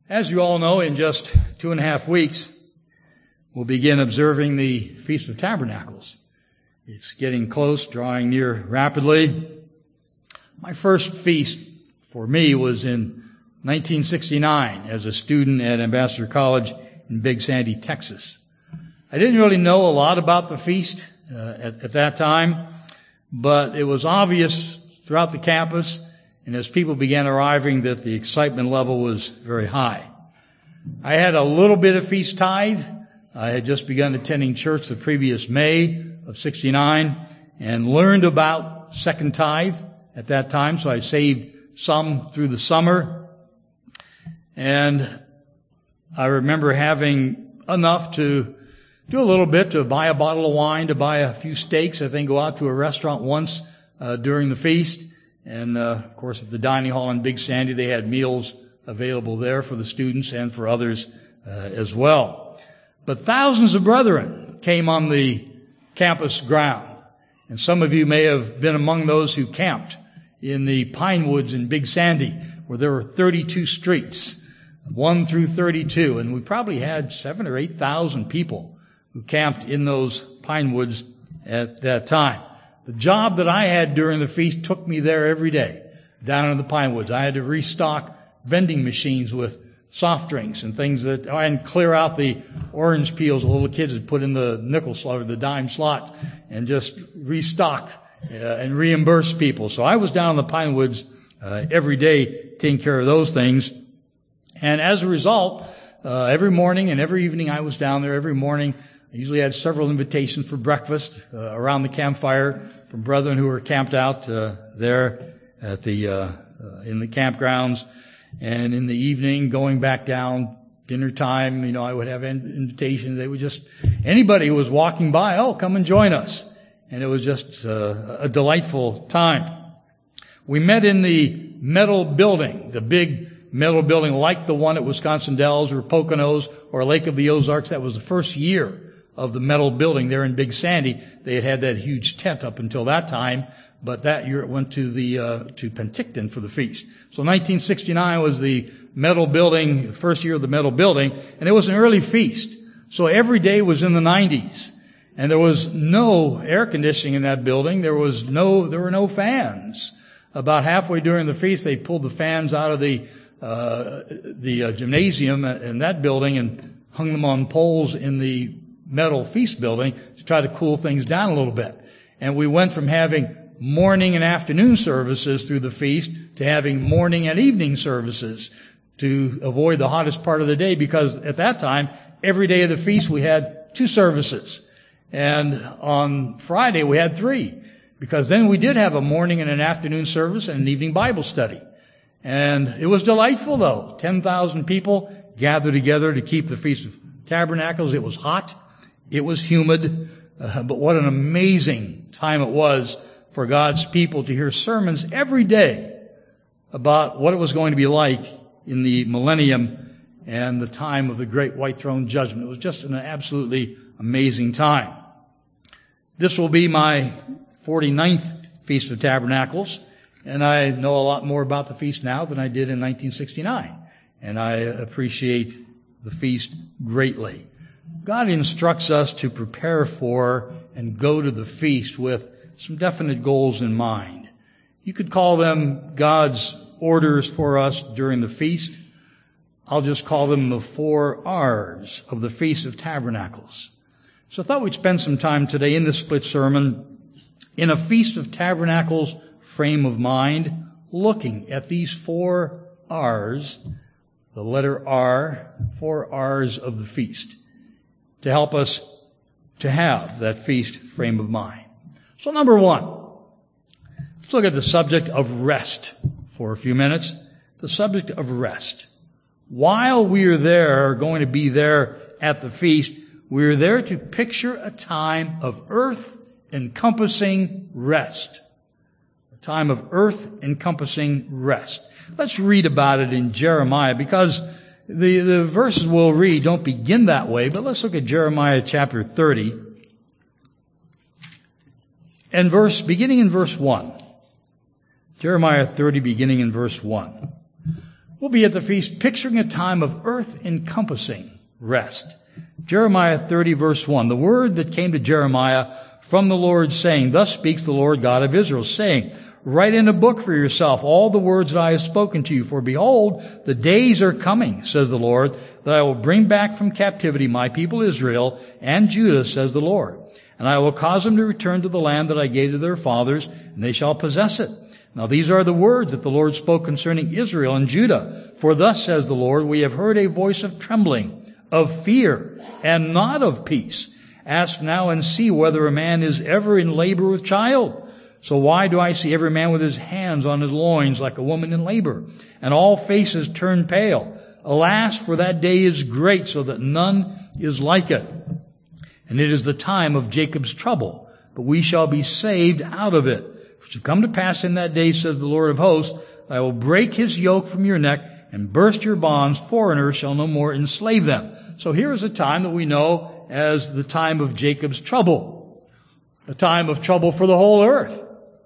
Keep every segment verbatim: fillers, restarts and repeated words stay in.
As you all know, in just two and a half weeks, we'll begin observing the Feast of Tabernacles. It's getting close, drawing near rapidly. My first feast for me was in nineteen sixty-nine as a student at Ambassador College in Big Sandy, Texas. I didn't really know a lot about the feast uh, at, at that time, but it was obvious throughout the campus and as people began arriving that the excitement level was very high. I had a little bit of feast tithe. I had just begun attending church the previous May of sixty-nine and learned about second tithe at that time, so I saved some through the summer. And I remember having enough to do a little bit, to buy a bottle of wine, to buy a few steaks, I think go out to a restaurant once uh, during the feast. And, uh, of course, at the dining hall in Big Sandy, they had meals available there for the students and for others uh, as well. But thousands of brethren came on the campus ground. And some of you may have been among those who camped in the pine woods in Big Sandy, where there were thirty-two streets, one through thirty-two. And we probably had seven or eight thousand people who camped in those pine woods at that time. The job that I had during the feast took me there every day, down in the pine woods. I had to restock vending machines with soft drinks and things that, and clear out the orange peels the little kids had put in the nickel slot or the dime slot, and just restock uh, and reimburse people. So I was down in the pine woods uh, every day taking care of those things. And as a result, uh, every morning and every evening I was down there every morning. I usually had several invitations for breakfast uh, around the campfire from brethren who were camped out uh, there at the uh, uh, in the campgrounds. And in the evening, going back down, dinner time, you know, I would have invitations. They would just, anybody who was walking by, oh, come and join us. And it was just uh, a delightful time. We met in the metal building, the big metal building like the one at Wisconsin Dells or Poconos or Lake of the Ozarks. That was the first year of the metal building there in Big Sandy. They had had that huge tent up until that time, but that year it went to the uh, to Penticton for the feast. So nineteen sixty-nine was the metal building, the first year of the metal building, and it was an early feast. So every day was in the nineties, and there was no air conditioning in that building. There was no, there were no fans. About halfway during the feast, they pulled the fans out of the uh, the uh, gymnasium in that building and hung them on poles in the metal feast building to try to cool things down a little bit. And we went from having morning and afternoon services through the feast to having morning and evening services to avoid the hottest part of the day, because at that time, every day of the feast we had two services. And on Friday we had three, because then we did have a morning and an afternoon service and an evening Bible study. And it was delightful though. ten thousand people gathered together to keep the Feast of Tabernacles. It was hot. It was humid, uh, but what an amazing time it was for God's people to hear sermons every day about what it was going to be like in the millennium and the time of the great white throne judgment. It was just an absolutely amazing time. This will be my forty-ninth Feast of Tabernacles, and I know a lot more about the feast now than I did in nineteen sixty-nine, and I appreciate the feast greatly. God instructs us to prepare for and go to the feast with some definite goals in mind. You could call them God's orders for us during the feast. I'll just call them the four R's of the Feast of Tabernacles. So I thought we'd spend some time today in this split sermon in a Feast of Tabernacles frame of mind, looking at these four R's, the letter R, four R's of the feast, to help us to have that feast frame of mind. So number one, let's look at the subject of rest for a few minutes. The subject of rest. While we are there, going to be there at the feast, we are there to picture a time of earth-encompassing rest. A time of earth-encompassing rest. Let's read about it in Jeremiah, because the, the verses we'll read don't begin that way, but let's look at Jeremiah chapter thirty. And verse, beginning in verse one. Jeremiah thirty, beginning in verse one. We'll be at the feast picturing a time of earth-encompassing rest. Jeremiah thirty, verse one. The word that came to Jeremiah from the Lord, saying, Thus speaks the Lord God of Israel, saying, Write in a book for yourself all the words that I have spoken to you. For behold, the days are coming, says the Lord, that I will bring back from captivity my people Israel and Judah, says the Lord. And I will cause them to return to the land that I gave to their fathers, and they shall possess it. Now these are the words that the Lord spoke concerning Israel and Judah. For thus says the Lord, We have heard a voice of trembling, of fear, and not of peace. Ask now and see whether a man is ever in labor with child. So why do I see every man with his hands on his loins like a woman in labor, and all faces turn pale? Alas, for that day is great, so that none is like it. And it is the time of Jacob's trouble, but we shall be saved out of it. It shall come to pass in that day, says the Lord of hosts, I will break his yoke from your neck and burst your bonds. Foreigners shall no more enslave them. So here is a time that we know as the time of Jacob's trouble, a time of trouble for the whole earth.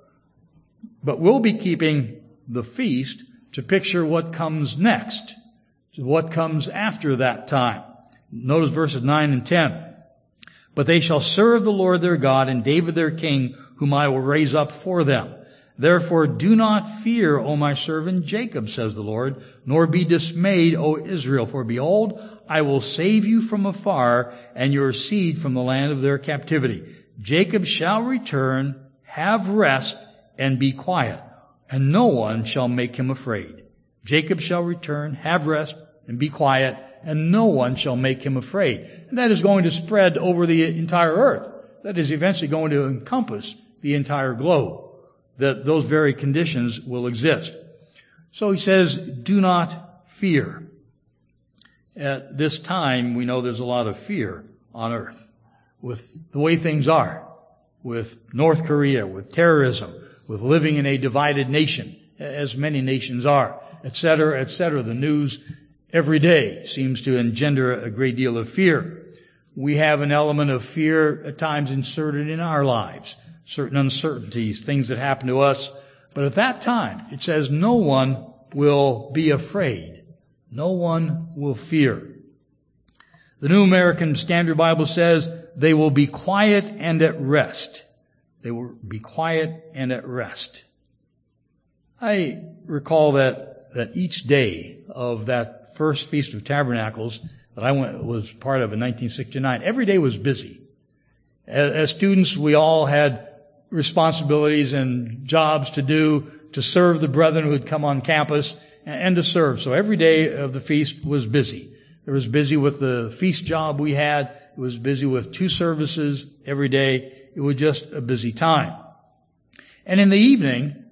But we'll be keeping the feast to picture what comes next, what comes after that time. Notice verses nine and ten. But they shall serve the Lord their God and David their king, whom I will raise up for them. Therefore do not fear, O my servant Jacob, says the Lord, nor be dismayed, O Israel. For behold, I will save you from afar, and your seed from the land of their captivity. Jacob shall return, have rest, and be quiet, and no one shall make him afraid. Jacob shall return, have rest, and be quiet, and no one shall make him afraid. And that is going to spread over the entire earth. That is eventually going to encompass the entire globe. That those very conditions will exist. So he says, do not fear. At this time, we know there's a lot of fear on earth with the way things are, with North Korea, with terrorism, with living in a divided nation, as many nations are, et cetera, et cetera. The news every day seems to engender a great deal of fear. We have an element of fear at times inserted in our lives, certain uncertainties, things that happen to us. But at that time, it says no one will be afraid. No one will fear. The New American Standard Bible says they will be quiet and at rest. They will be quiet and at rest. I recall that, that each day of that first Feast of Tabernacles that I went, was part of in nineteen sixty-nine, every day was busy. As, as students, we all had responsibilities and jobs to do to serve the brethren who had come on campus and, and to serve. So every day of the feast was busy. It was busy with the feast job we had. It was busy with two services every day. It was just a busy time. And in the evening,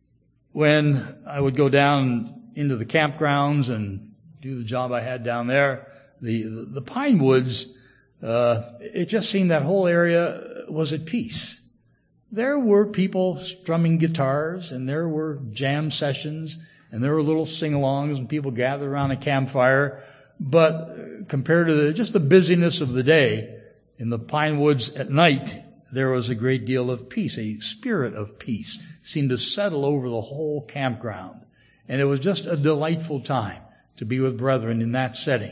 when I would go down into the campgrounds and do the job I had down there, the the pine woods, uh, it just seemed that whole area was at peace. There were people strumming guitars, and there were jam sessions, and there were little sing-alongs, and people gathered around a campfire. But compared to the, just the busyness of the day, in the pine woods at night, there was a great deal of peace. A spirit of peace seemed to settle over the whole campground. And it was just a delightful time to be with brethren in that setting.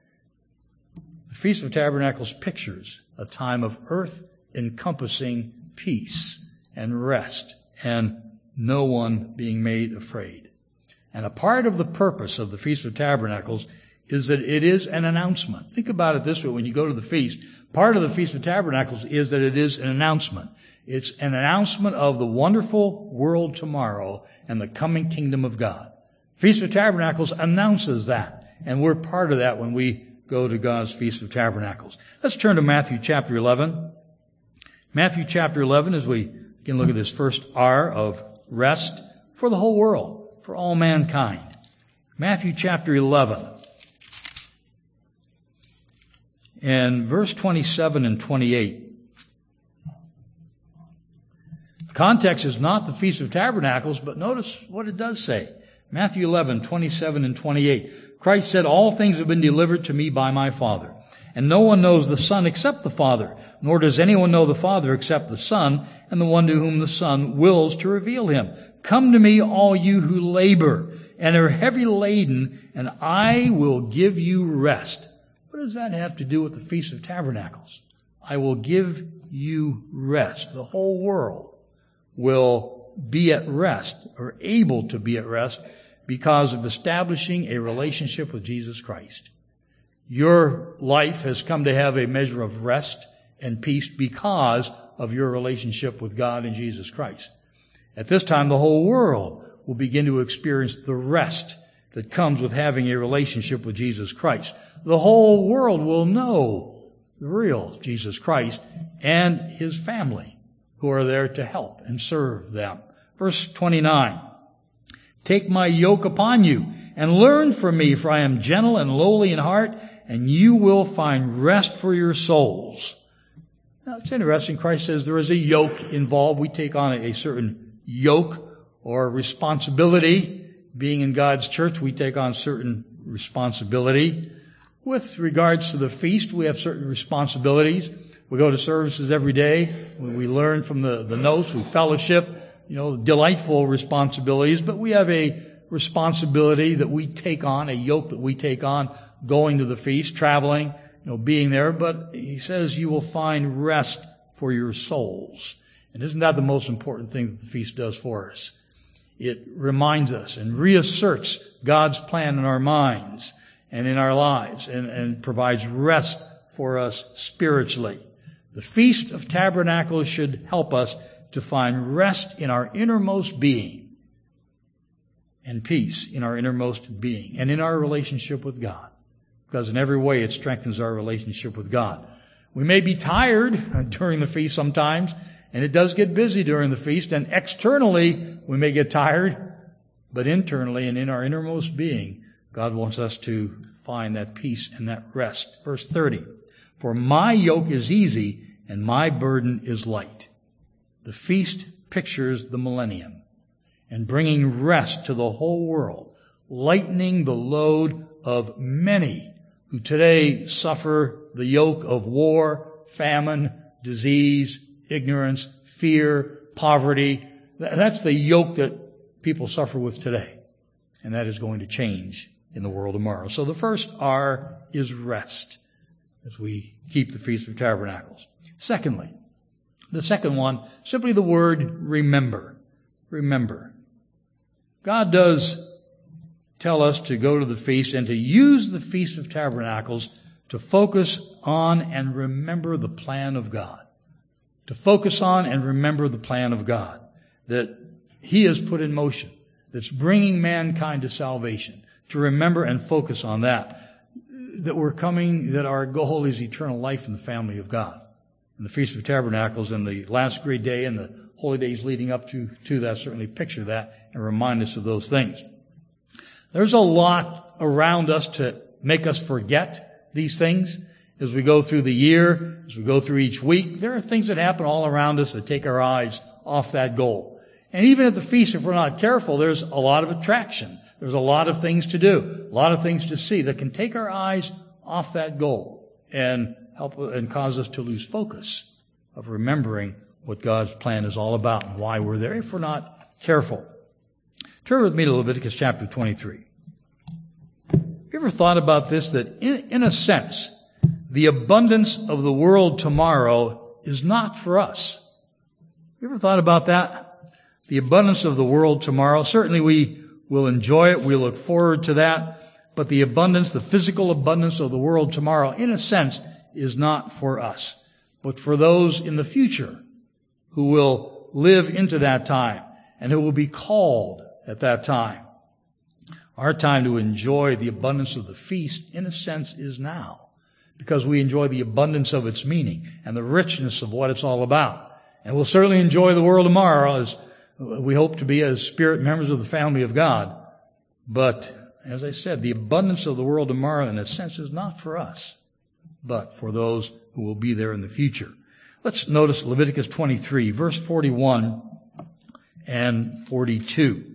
The Feast of Tabernacles pictures a time of earth-encompassing peace and rest and no one being made afraid. And a part of the purpose of the Feast of Tabernacles is that it is an announcement. Think about it this way when you go to the feast. Part of the Feast of Tabernacles is that it is an announcement. It's an announcement of the wonderful world tomorrow and the coming kingdom of God. Feast of Tabernacles announces that, and we're part of that when we go to God's Feast of Tabernacles. Let's turn to Matthew chapter eleven. Matthew chapter eleven, as we can look at this first R of rest for the whole world, for all mankind. Matthew chapter eleven. And verse twenty-seven and twenty-eight. The context is not the Feast of Tabernacles, but notice what it does say. Matthew eleven, twenty-seven and twenty-eight. Christ said, all things have been delivered to me by my Father. And no one knows the Son except the Father, nor does anyone know the Father except the Son, and the one to whom the Son wills to reveal him. Come to me, all you who labor and are heavy laden, and I will give you rest. What does that have to do with the Feast of Tabernacles? I will give you rest. The whole world will be at rest, or able to be at rest, because of establishing a relationship with Jesus Christ. Your life has come to have a measure of rest and peace because of your relationship with God and Jesus Christ. At this time, the whole world will begin to experience the rest that comes with having a relationship with Jesus Christ. The whole world will know the real Jesus Christ and His family who are there to help and serve them. Verse twenty-nine, take my yoke upon you and learn from me, for I am gentle and lowly in heart, and you will find rest for your souls. Now, it's interesting. Christ says there is a yoke involved. We take on a certain yoke or responsibility. Being in God's church, we take on certain responsibility. With regards to the feast, we have certain responsibilities. We go to services every day. We learn from the, the notes. We fellowship, you know, delightful responsibilities. But we have a responsibility that we take on, a yoke that we take on, going to the feast, traveling, you know, being there. But He says you will find rest for your souls. And isn't that the most important thing that the feast does for us? It reminds us and reasserts God's plan in our minds and in our lives, and, and provides rest for us spiritually. The Feast of Tabernacles should help us to find rest in our innermost being and peace in our innermost being and in our relationship with God. Because in every way it strengthens our relationship with God. We may be tired during the feast sometimes, and it does get busy during the feast, and externally we may get tired, but internally and in our innermost being, God wants us to find that peace and that rest. Verse thirty, for my yoke is easy and my burden is light. The feast pictures the millennium and bringing rest to the whole world, lightening the load of many who today suffer the yoke of war, famine, disease, ignorance, fear, poverty. That's the yoke that people suffer with today. And that is going to change in the world tomorrow. So the first R is rest as we keep the Feast of Tabernacles. Secondly, the second one, simply the word remember. Remember. God does tell us to go to the feast and to use the Feast of Tabernacles to focus on and remember the plan of God. To focus on and remember the plan of God that He has put in motion, that's bringing mankind to salvation. To remember and focus on that. That we're coming, that our goal is eternal life in the family of God. And the Feast of Tabernacles and the last great day and the holy days leading up to, to that certainly picture that and remind us of those things. There's a lot around us to make us forget these things as we go through the year, as we go through each week. There are things that happen all around us that take our eyes off that goal. And even at the feast, if we're not careful, there's a lot of attraction. There's a lot of things to do, a lot of things to see that can take our eyes off that goal and help and cause us to lose focus of remembering what God's plan is all about and why we're there if we're not careful. Turn with me to Leviticus chapter twenty-three. Have you ever thought about this, that in, in a sense, the abundance of the world tomorrow is not for us? Have you ever thought about that? The abundance of the world tomorrow, certainly we will enjoy it. We look forward to that. But the abundance, the physical abundance of the world tomorrow, in a sense, is not for us, but for those in the future who will live into that time and who will be called at that time. Our time to enjoy the abundance of the feast, in a sense, is now, because we enjoy the abundance of its meaning and the richness of what it's all about. And we'll certainly enjoy the world tomorrow, as we hope to be as spirit members of the family of God. But, as I said, the abundance of the world tomorrow, in a sense, is not for us, but for those who will be there in the future. Let's notice Leviticus twenty-three, verse forty-one and forty-two.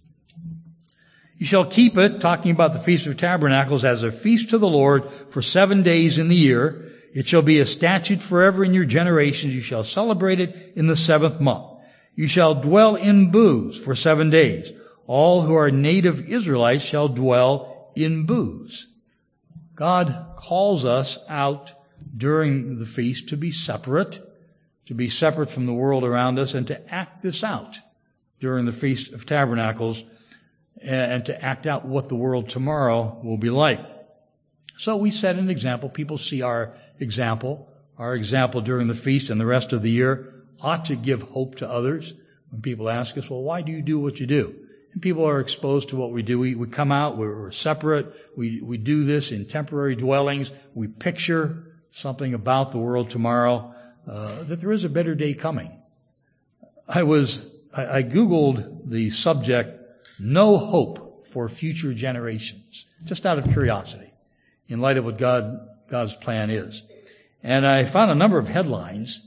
You shall keep it, talking about the Feast of Tabernacles, as a feast to the Lord for seven days in the year. It shall be a statute forever in your generations. You shall celebrate it in the seventh month. You shall dwell in booths for seven days. all who are native Israelites shall dwell in booths. God calls us out during the feast to be separate, to be separate from the world around us, and to act this out during the Feast of Tabernacles, and to act out what the world tomorrow will be like. So we set an example. People see our example. Our example during the feast and the rest of the year ought to give hope to others. When people ask us, well, why do you do what you do? And people are exposed to what we do. We, we come out, we're, we're separate. We, we do this in temporary dwellings. We picture something about the world tomorrow, uh, that there is a better day coming. I was, I, I Googled the subject, no hope for future generations, just out of curiosity, in light of what God, God's plan is. And I found a number of headlines.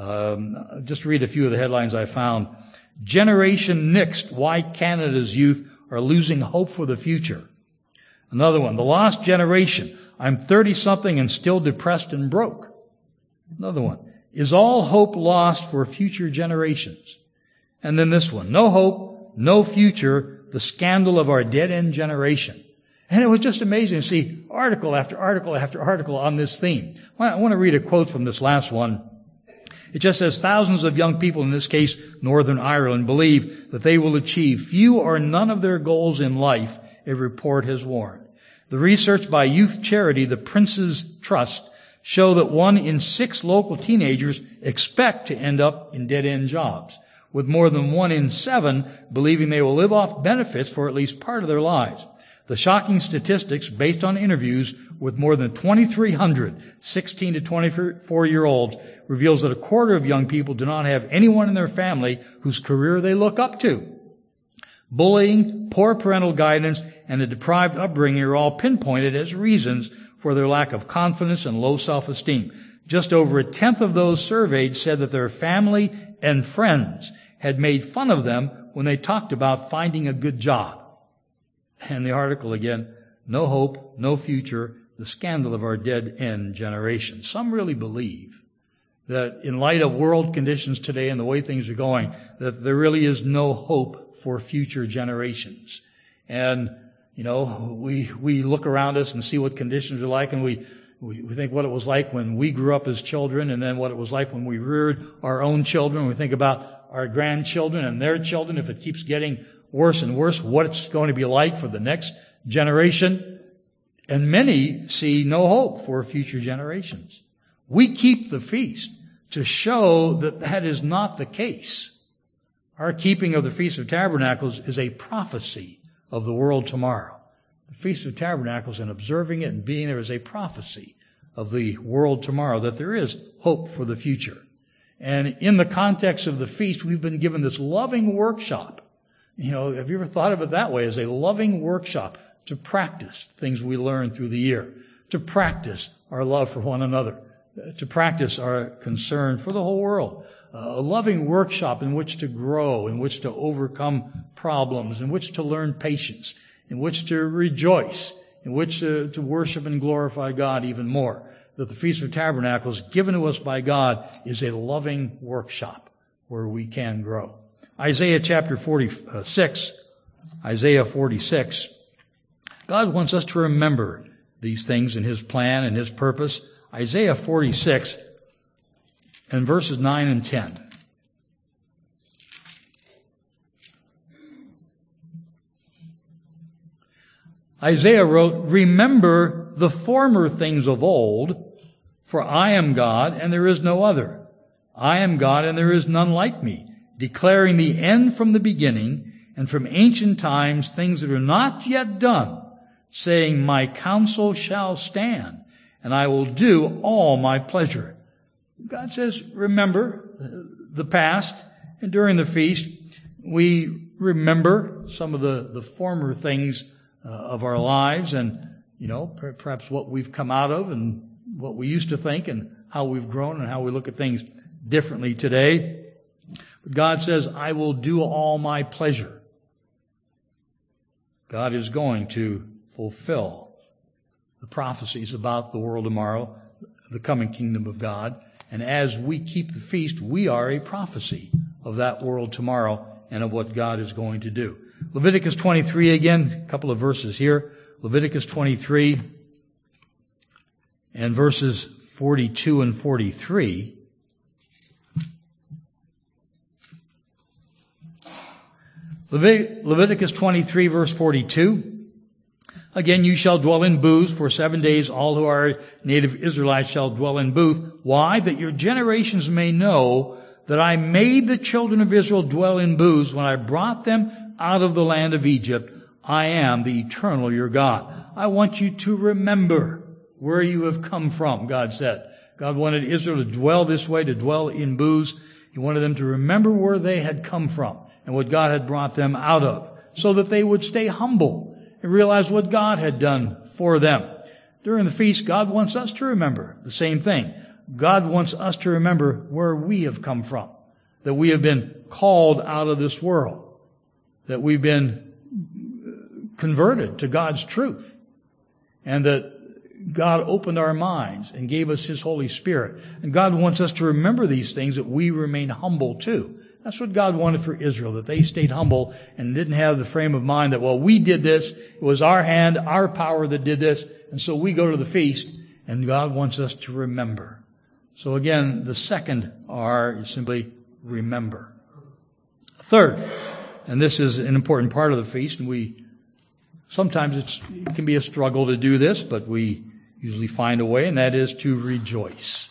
Um, just read a few of the headlines I found. Generation Nixed, why Canada's youth are losing hope for the future. Another one, the lost generation. I'm thirty-something and still depressed and broke. Another one, is all hope lost for future generations? And then this one, no hope, no future, the scandal of our dead-end generation. And it was just amazing to see article after article after article on this theme. I want to read a quote from this last one. It just says, thousands of young people, in this case Northern Ireland, believe that they will achieve few or none of their goals in life, a report has warned. The research by youth charity, the Prince's Trust, show that one in six local teenagers expect to end up in dead-end jobs, with more than one in seven believing they will live off benefits for at least part of their lives. The shocking statistics, based on interviews with more than twenty-three hundred sixteen to twenty-four-year-olds, reveals that a quarter of young people do not have anyone in their family whose career they look up to. Bullying, poor parental guidance, and a deprived upbringing are all pinpointed as reasons for their lack of confidence and low self-esteem. Just over a tenth of those surveyed said that their family and friends had made fun of them when they talked about finding a good job. And the article again, no hope, no future, the scandal of our dead-end generation. Some really believe that in light of world conditions today and the way things are going, that there really is no hope for future generations. And, you know, we we look around us and see what conditions are like, and we, we, we think what it was like when we grew up as children, and then what it was like when we reared our own children. We think about our grandchildren and their children. If it keeps getting worse and worse, what it's going to be like for the next generation. And many see no hope for future generations. We keep the feast to show that that is not the case. Our keeping of the Feast of Tabernacles is a prophecy of the world tomorrow. The Feast of Tabernacles, and observing it and being there, is a prophecy of the world tomorrow, that there is hope for the future. And in the context of the feast, we've been given this loving workshop. You know, have you ever thought of it that way, as a loving workshop to practice things we learn through the year, to practice our love for one another, to practice our concern for the whole world, a loving workshop in which to grow, in which to overcome problems, in which to learn patience, in which to rejoice, in which to, to worship and glorify God even more. That the Feast of Tabernacles, given to us by God, is a loving workshop where we can grow. Isaiah chapter forty-six, Isaiah forty-six, God wants us to remember these things in His plan and His purpose. Isaiah forty-six and verses nine and ten. Isaiah wrote, "Remember the former things of old, for I am God and there is no other. I am God and there is none like me, declaring the end from the beginning, and from ancient times things that are not yet done, saying, my counsel shall stand, and I will do all my pleasure." God says, remember the past, and during the feast, we remember some of the, the former things uh, of our lives, and, you know, per- perhaps what we've come out of, and what we used to think, and how we've grown, and how we look at things differently today. But God says, I will do all my pleasure. God is going to fulfill the prophecies about the world tomorrow, the coming kingdom of God. And as we keep the feast, we are a prophecy of that world tomorrow and of what God is going to do. Leviticus twenty-three again, a couple of verses here. Leviticus twenty-three and verses forty-two and forty-three. Levit- Leviticus twenty-three verse forty-two. Again, you shall dwell in booths for seven days. All who are native Israelites shall dwell in booths. Why? That your generations may know that I made the children of Israel dwell in booths when I brought them out of the land of Egypt. I am the eternal your God. I want you to remember where you have come from, God said. God wanted Israel to dwell this way, to dwell in booths. He wanted them to remember where they had come from and what God had brought them out of, so that they would stay humble and realize what God had done for them. During the feast, God wants us to remember the same thing. God wants us to remember where we have come from, that we have been called out of this world, that we've been converted to God's truth, and that God opened our minds and gave us His Holy Spirit. And God wants us to remember these things, that we remain humble too. That's what God wanted for Israel, that they stayed humble and didn't have the frame of mind that, well, we did this. It was our hand, our power that did this. And so we go to the feast, and God wants us to remember. So again, the second R is simply remember. Third, and this is an important part of the feast, and we sometimes it's, it can be a struggle to do this, but we usually find a way, and that is to rejoice.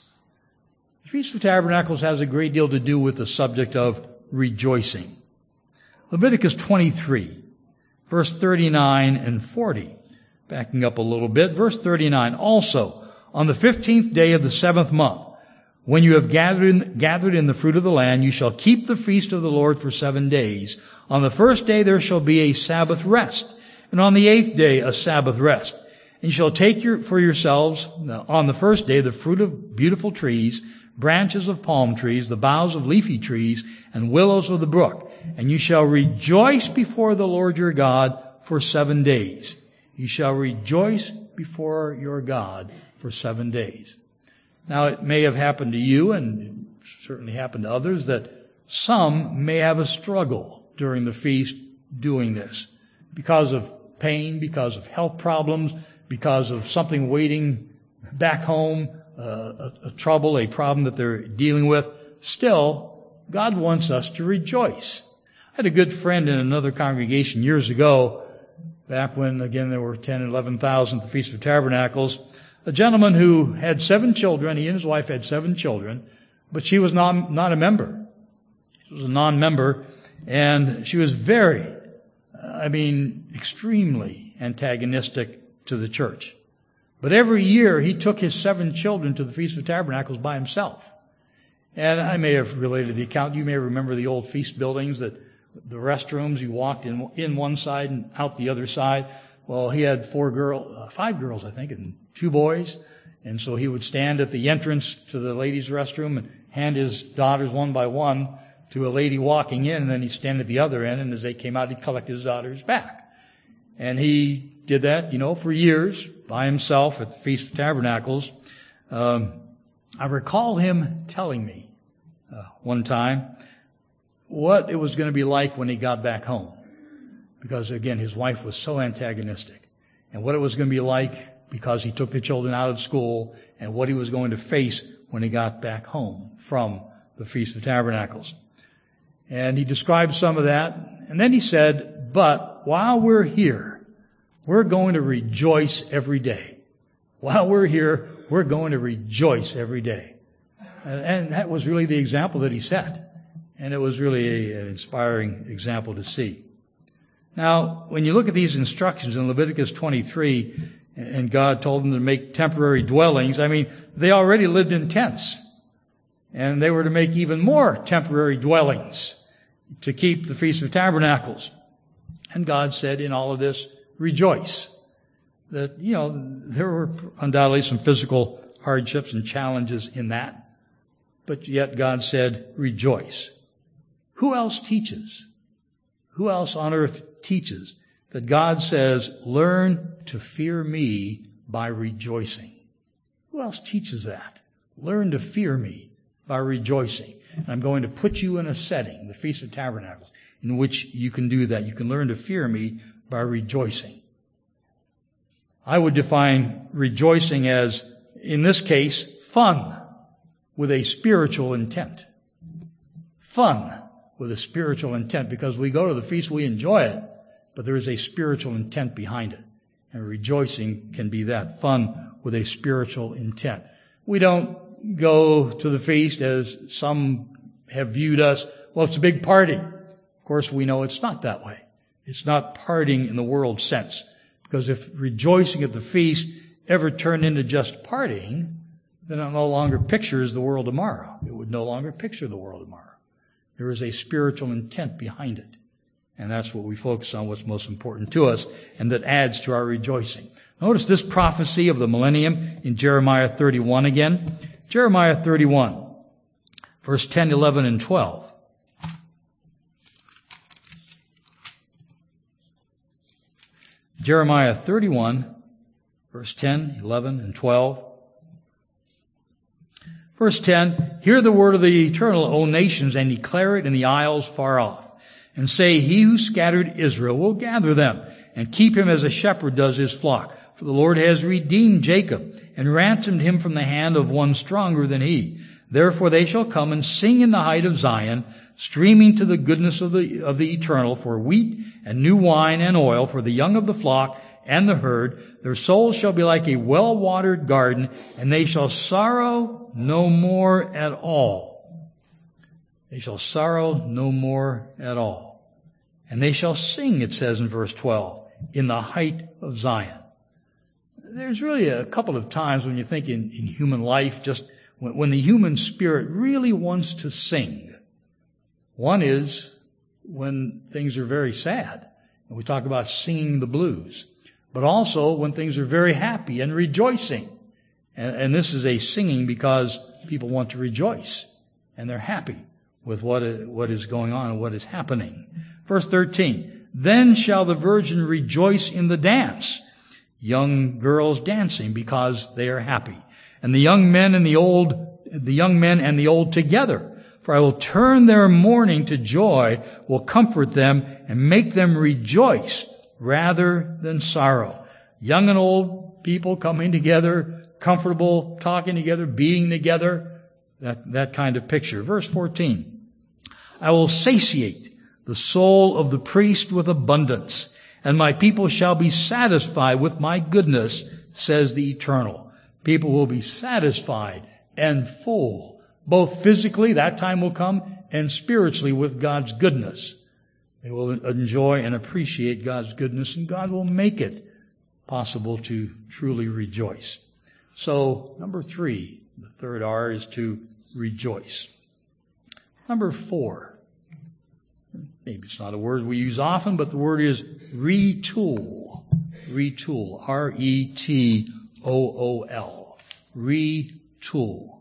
The Feast of Tabernacles has a great deal to do with the subject of rejoicing. Leviticus twenty-three, verse thirty-nine and forty. Backing up a little bit, verse thirty-nine. Also, on the fifteenth day of the seventh month, when you have gathered in, gathered in the fruit of the land, you shall keep the feast of the Lord for seven days. On the first day there shall be a Sabbath rest, and on the eighth day a Sabbath rest. And you shall take your, for yourselves on the first day the fruit of beautiful trees, branches of palm trees, the boughs of leafy trees, and willows of the brook. And you shall rejoice before the Lord your God for seven days. You shall rejoice before your God for seven days. Now, it may have happened to you, and it certainly happened to others, that some may have a struggle during the feast doing this because of pain, because of health problems, because of something waiting back home, uh, a, a trouble, a problem that they're dealing with. Still, God wants us to rejoice. I had a good friend in another congregation years ago, back when, again, there were ten, eleven thousand at the Feast of Tabernacles, a gentleman who had seven children. He and his wife had seven children, but she was not, not a member. She was a non-member, and she was very, I mean, extremely antagonistic to the church. But every year he took his seven children to the Feast of Tabernacles by himself. And I may have related the account. You may remember the old feast buildings, that the restrooms, you walked in, in one side and out the other side. Well, he had four girls, uh, five girls, I think, and two boys. And so he would stand at the entrance to the ladies' restroom and hand his daughters one by one to a lady walking in, and then he'd stand at the other end, and as they came out, he'd collect his daughters back. And he did that, you know, for years by himself at the Feast of Tabernacles. Um, I recall him telling me uh, one time what it was going to be like when he got back home. Because, again, his wife was so antagonistic. And what it was going to be like because he took the children out of school, and what he was going to face when he got back home from the Feast of Tabernacles. And he described some of that. And then he said, but while we're here, we're going to rejoice every day. While we're here, we're going to rejoice every day. And that was really the example that he set. And it was really an inspiring example to see. Now, when you look at these instructions in Leviticus twenty-three, and God told them to make temporary dwellings, I mean, they already lived in tents. And they were to make even more temporary dwellings to keep the Feast of Tabernacles. And God said in all of this, rejoice. That, you know, there were undoubtedly some physical hardships and challenges in that. But yet God said, rejoice. Who else teaches? Who else on earth teaches that God says, learn to fear me by rejoicing? Who else teaches that? Learn to fear me by rejoicing. And I'm going to put you in a setting, the Feast of Tabernacles, in which you can do that. You can learn to fear me by rejoicing. I would define rejoicing as, in this case, fun with a spiritual intent. Fun with a spiritual intent, because we go to the feast, we enjoy it, but there is a spiritual intent behind it. And rejoicing can be that, fun with a spiritual intent. We don't go to the feast as some have viewed us, well, it's a big party. Of course, we know it's not that way. It's not partying in the world sense. Because if rejoicing at the feast ever turned into just partying, then it no longer pictures the world tomorrow. It would no longer picture the world tomorrow. There is a spiritual intent behind it. And that's what we focus on, what's most important to us, and that adds to our rejoicing. Notice this prophecy of the millennium in Jeremiah thirty-one again. Jeremiah thirty-one, verse ten, eleven, and twelve. Jeremiah thirty-one, verse ten, eleven, and twelve. Verse ten, hear the word of the Eternal, O nations, and declare it in the isles far off. And say, he who scattered Israel will gather them, and keep him as a shepherd does his flock. For the Lord has redeemed Jacob, and ransomed him from the hand of one stronger than he. Therefore they shall come and sing in the height of Zion, streaming to the goodness of the, of the Eternal, for wheat and new wine and oil, for the young of the flock and the herd. Their souls shall be like a well-watered garden, and they shall sorrow no more at all. They shall sorrow no more at all. And they shall sing, it says in verse twelve, in the height of Zion. There's really a couple of times when you think in, in human life, just when, when the human spirit really wants to sing. One is when things are very sad. And we talk about singing the blues. But also when things are very happy and rejoicing. And, and this is a singing because people want to rejoice. And they're happy with what is, what is going on and what is happening. Verse thirteen, then shall the virgin rejoice in the dance, young girls dancing because they are happy, and the young men and the old, the young men and the old together. For I will turn their mourning to joy, will comfort them, and make them rejoice rather than sorrow. Young and old people coming together, comfortable, talking together, being together, that, that kind of picture. Verse fourteen, I will satiate the soul of the priest with abundance, and my people shall be satisfied with my goodness, says the Eternal. People will be satisfied and full, both physically, that time will come, and spiritually with God's goodness. They will enjoy and appreciate God's goodness, and God will make it possible to truly rejoice. So, number three, the third R is to rejoice. Number four, maybe it's not a word we use often, but the word is retool. Retool. R E T O O L. Retool.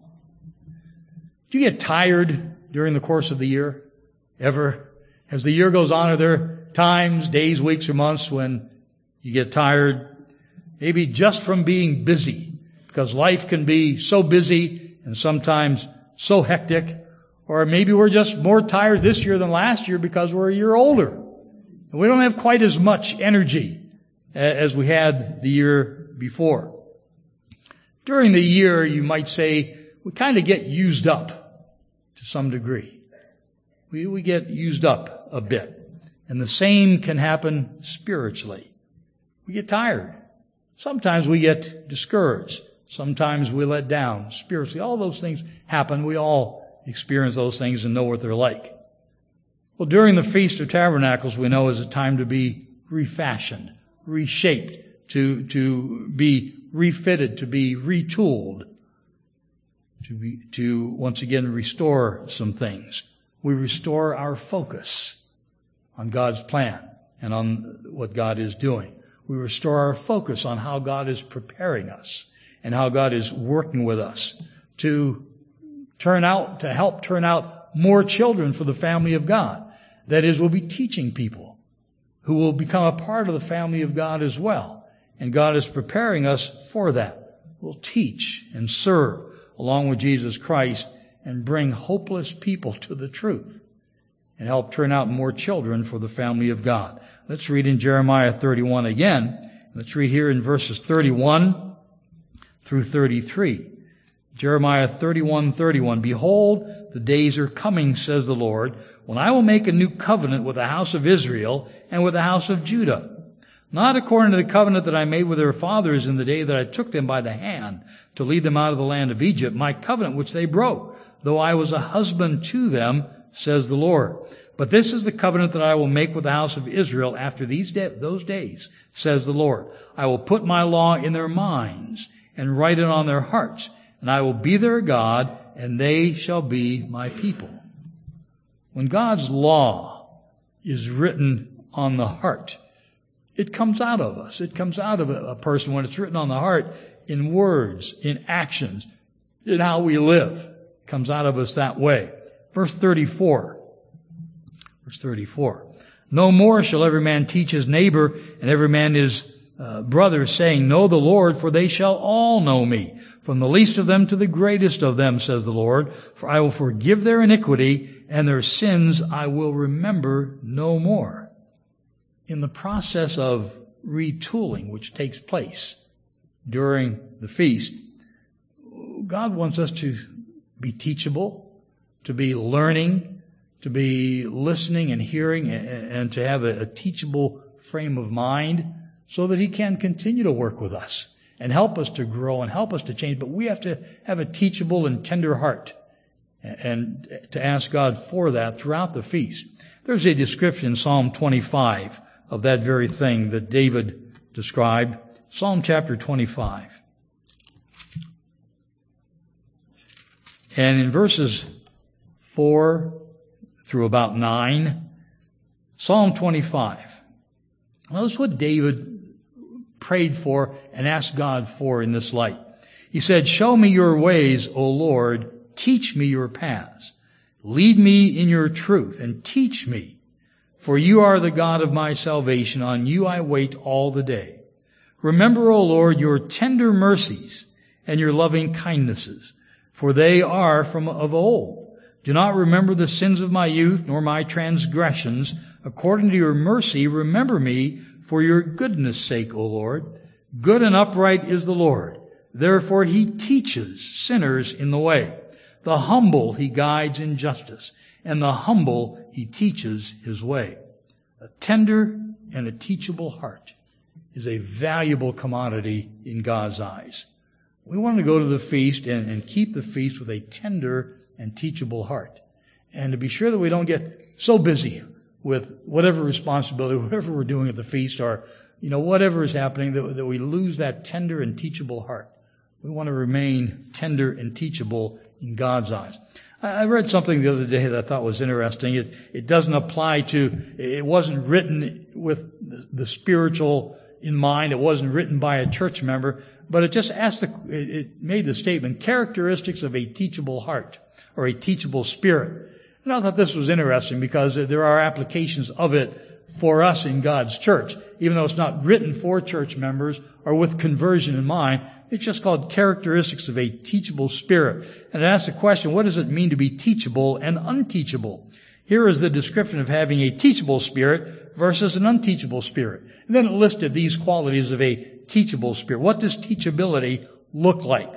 Do you get tired during the course of the year? Ever? As the year goes on, are there times, days, weeks, or months when you get tired? Maybe just from being busy, because life can be so busy and sometimes so hectic. Or maybe we're just more tired this year than last year because we're a year older. And we don't have quite as much energy as we had the year before. During the year, you might say, we kind of get used up to some degree. We, we get used up a bit. And the same can happen spiritually. We get tired. Sometimes we get discouraged. Sometimes we let down spiritually. All those things happen. We all experience those things and know what they're like. Well, during the Feast of Tabernacles, we know is a time to be refashioned, reshaped, to, to be refitted, to be retooled, to be, to once again restore some things. We restore our focus on God's plan and on what God is doing. We restore our focus on how God is preparing us and how God is working with us to turn out, to help turn out more children for the family of God. That is, we'll be teaching people who will become a part of the family of God as well. And God is preparing us for that. We'll teach and serve along with Jesus Christ and bring hopeless people to the truth. and help turn out more children for the family of God. Let's read in Jeremiah thirty-one again. Let's read here in verses thirty-one through thirty-three. Jeremiah thirty-one thirty-one. Behold, the days are coming, says the Lord, when I will make a new covenant with the house of Israel and with the house of Judah. Not according to the covenant that I made with their fathers in the day that I took them by the hand to lead them out of the land of Egypt, my covenant which they broke, though I was a husband to them, says the Lord. But this is the covenant that I will make with the house of Israel after these de- those days, says the Lord. I will put my law in their minds and write it on their hearts, and I will be their God, and they shall be my people. When God's law is written on the heart, it comes out of us. It comes out of a, a person when it's written on the heart in words, in actions, in how we live. It comes out of us that way. Verse thirty-four. Verse thirty-four. No more shall every man teach his neighbor and every man his uh, brother, saying, Know the Lord, for they shall all know me, from the least of them to the greatest of them, says the Lord. For I will forgive their iniquity, and their sins I will remember no more. In the process of retooling which takes place during the feast, God wants us to be teachable, to be learning, to be listening and hearing, and to have a teachable frame of mind so that He can continue to work with us and help us to grow and help us to change. But we have to have a teachable and tender heart and to ask God for that throughout the feast. There's a description in Psalm twenty-five of that very thing that David described. Psalm chapter twenty-five. And in verses four through about nine, Psalm twenty-five. Notice what David prayed for and asked God for in this light. He said, Show me your ways, O Lord, teach me your paths. Lead me in your truth and teach me. For you are the God of my salvation. On you I wait all the day. Remember, O Lord, your tender mercies and your loving kindnesses, for they are from of old. Do not remember the sins of my youth, nor my transgressions. According to your mercy, remember me for your goodness' sake, O Lord. Good and upright is the Lord. Therefore he teaches sinners in the way. The humble he guides in justice, and the humble he teaches his way. A tender and a teachable heart is a valuable commodity in God's eyes. We want to go to the feast and, and keep the feast with a tender and teachable heart. And to be sure that we don't get so busy with whatever responsibility, whatever we're doing at the feast, or, you know, whatever is happening, that, that we lose that tender and teachable heart. We want to remain tender and teachable in God's eyes. I read something the other day that I thought was interesting. It, it doesn't apply to, it wasn't written with the, the spiritual in mind. It wasn't written by a church member, but it just asked the, it made the statement, characteristics of a teachable heart or a teachable spirit. And I thought this was interesting because there are applications of it for us in God's church. Even though it's not written for church members or with conversion in mind, it's just called characteristics of a teachable spirit. And it asks the question, what does it mean to be teachable and unteachable? Here is the description of having a teachable spirit versus an unteachable spirit. And then it listed these qualities of a teachable spirit. What does teachability look like?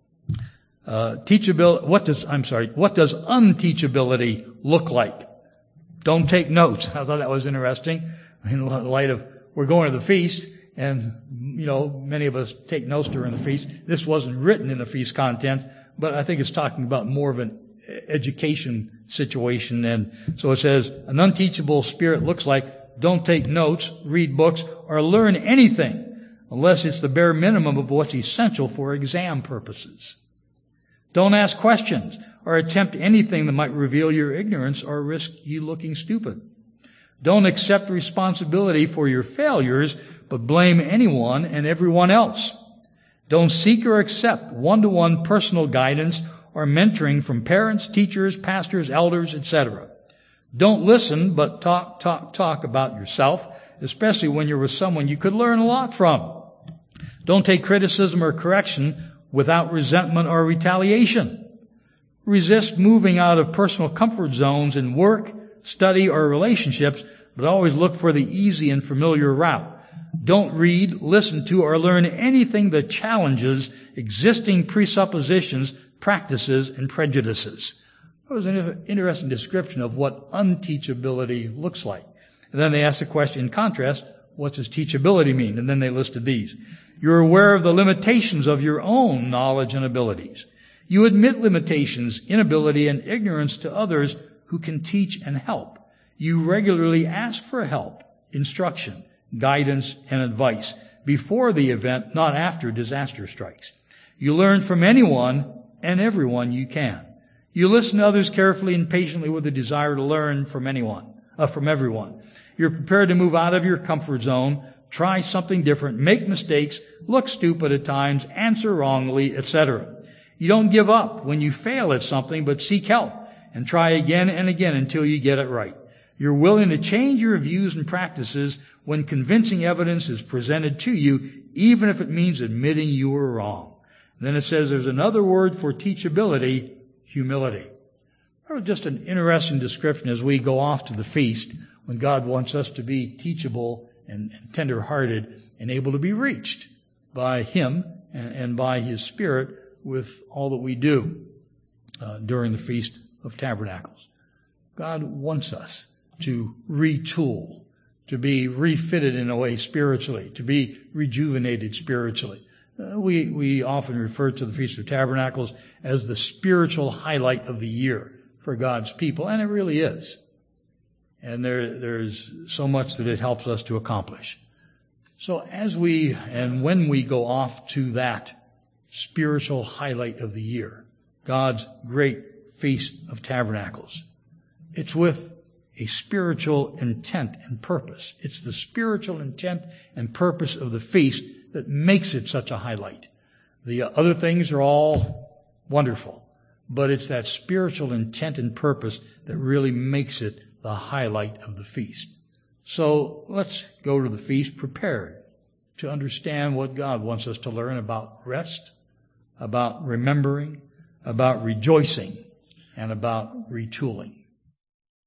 Uh, teachability, what does, I'm sorry, what does unteachability look like? Don't take notes. I thought that was interesting in light of, we're going to the feast, and, you know, many of us take notes during the feast. This wasn't written in the feast content, but I think it's talking about more of an education situation. And so it says, an unteachable spirit looks like, don't take notes, read books, or learn anything, unless it's the bare minimum of what's essential for exam purposes. Don't ask questions or attempt anything that might reveal your ignorance or risk you looking stupid. Don't accept responsibility for your failures, but blame anyone and everyone else. Don't seek or accept one-to-one personal guidance or mentoring from parents, teachers, pastors, elders, et cetera. Don't listen, but talk, talk, talk about yourself, especially when you're with someone you could learn a lot from. Don't take criticism or correction without resentment or retaliation. Resist moving out of personal comfort zones in work, study, or relationships, but always look for the easy and familiar route. Don't read, listen to, or learn anything that challenges existing presuppositions, practices, and prejudices. That was an interesting description of what unteachability looks like. And then they asked the question, in contrast, what does teachability mean? And then they listed these. You're aware of the limitations of your own knowledge and abilities. You admit limitations, inability, and ignorance to others who can teach and help. You regularly ask for help, instruction, guidance, and advice before the event, not after disaster strikes. You learn from anyone and everyone you can. You listen to others carefully and patiently with a desire to learn from anyone, uh, from everyone. You're prepared to move out of your comfort zone, try something different, make mistakes, look stupid at times, answer wrongly, et cetera. You don't give up when you fail at something, but seek help and try again and again until you get it right. You're willing to change your views and practices when convincing evidence is presented to you, even if it means admitting you were wrong. And then it says there's another word for teachability, humility. That was just an interesting description as we go off to the feast, when God wants us to be teachable and, and tender-hearted and able to be reached by Him and, and by His Spirit with all that we do uh, during the Feast of Tabernacles. God wants us to retool, to be refitted in a way spiritually, to be rejuvenated spiritually. Uh, we, we often refer to the Feast of Tabernacles as the spiritual highlight of the year for God's people, and it really is. And there, there's so much that it helps us to accomplish. So as we and when we go off to that spiritual highlight of the year, God's great Feast of Tabernacles, it's with a spiritual intent and purpose. It's the spiritual intent and purpose of the feast that makes it such a highlight. The other things are all wonderful, but it's that spiritual intent and purpose that really makes it the highlight of the feast. So let's go to the feast prepared to understand what God wants us to learn about rest, about remembering, about rejoicing, and about retooling.